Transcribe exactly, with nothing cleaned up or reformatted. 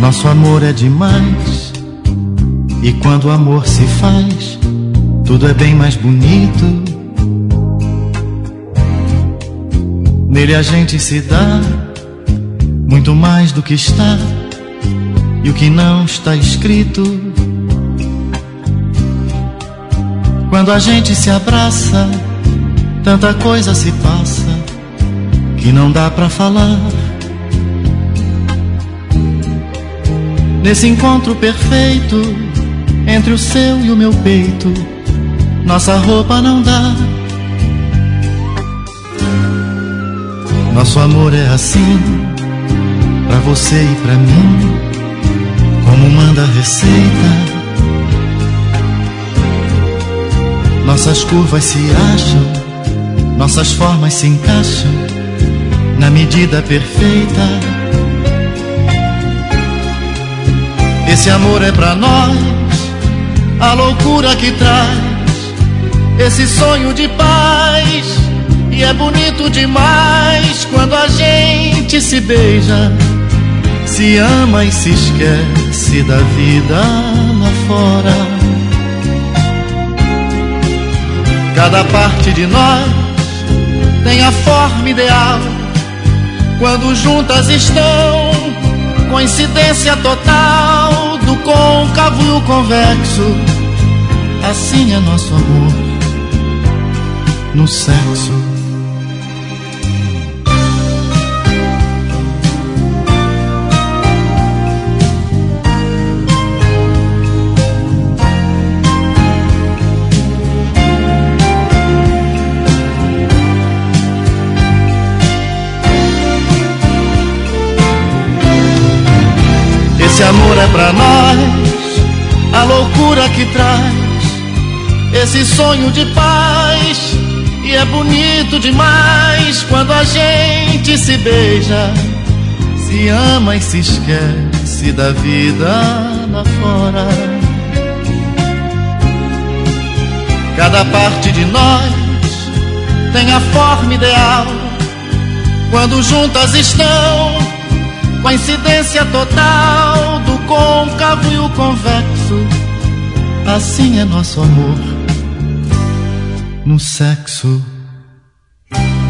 Nosso amor é demais, e quando o amor se faz, tudo é bem mais bonito. Nele a gente se dá muito mais do que está e o que não está escrito. Quando a gente se abraça, tanta coisa se passa que não dá pra falar. Nesse encontro perfeito entre o seu e o meu peito, nossa roupa não dá. Nosso amor é assim, pra você e pra mim, como manda a receita. Nossas curvas se acham, nossas formas se encaixam na medida perfeita. Esse amor é pra nós a loucura que traz esse sonho de paz. E é bonito demais quando a gente se beija, se ama e se esquece da vida lá fora. Cada parte de nós tem a forma ideal quando juntas estão, coincidência total do côncavo e o convexo. Assim é nosso amor no sexo. Esse amor é pra nós a loucura que traz esse sonho de paz. E é bonito demais quando a gente se beija, se ama e se esquece da vida lá fora. Cada parte de nós tem a forma ideal quando juntas estão, coincidência total do côncavo e o convexo. Assim é nosso amor no sexo.